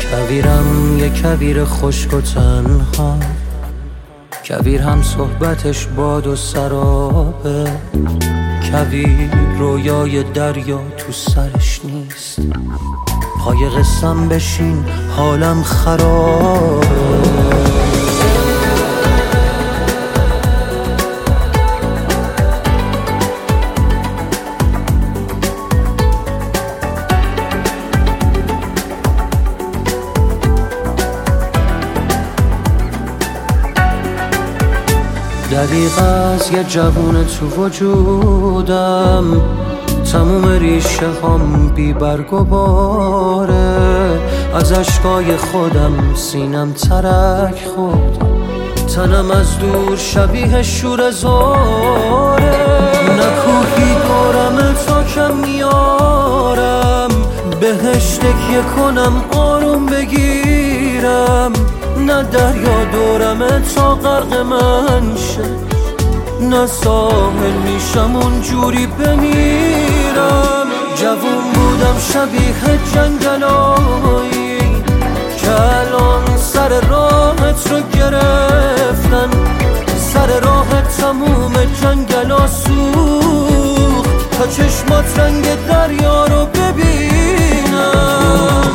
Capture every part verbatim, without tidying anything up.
کویرم یه کویر خشک و تنها، کویر هم صحبتش باد و سرابه، کویر رویای دریا تو سرش نیست، پای قسم بشین حالم خرابه. دریغ از یه جوون تو وجودم، تموم ریشه هم بی برگ و باره، از اشکای خودم سینم ترک خورد، تنم از دور شبیه شور زاره، نکوهی دورم تا کم میارم، بهش تکیه کنم آروم بگیرم، نه دریا دورمه تا غرق من شه، نه ساحل میشم اونجوری بمیرم. جوون بودم شبیه جنگلایی که الان سر راهت رو گرفتن، سر راهت تموم جنگلا سوخت تا چشمات رنگ دریا رو ببینم.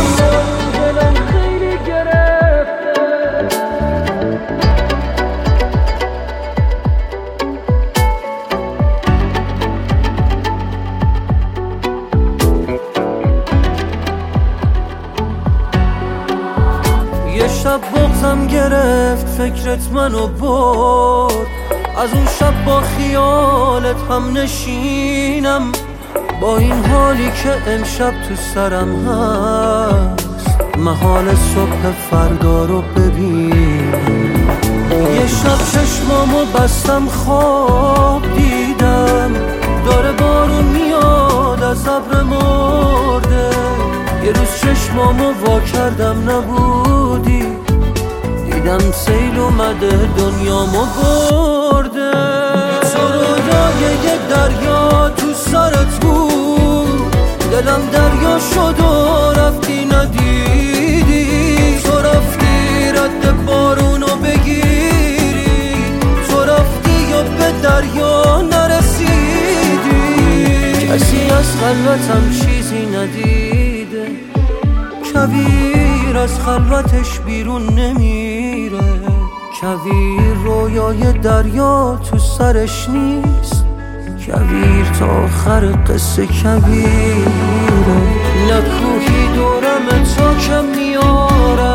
یه شب بغضم گرفت فکرت منو برد، از اون شب با خیالت هم نشینم، با این حالی که امشب تو سرم هست، محال صبح فردا رو ببین. یه شب چشمامو بستم خواب دیدم، داره بارون میاد از ابر مرده، یه روز چشمامو وا کردم نبودی، دیدم سیل اومده دنیامو برده. تو رویای یه دریا تو سرت بود، دلم دریا شد و رفتی ندیدی، تو رفتی رد بارونو بگیری، تو رفتی یا به دریا نرسیدی، کسی از خلوتم چیزی ندیده، کویر از خلوتش بیرون نمیره، کویر رویای دریا تو سرش نیست، کویر تا آخر قصه کویره، نکوهی دورم تا کم میارم،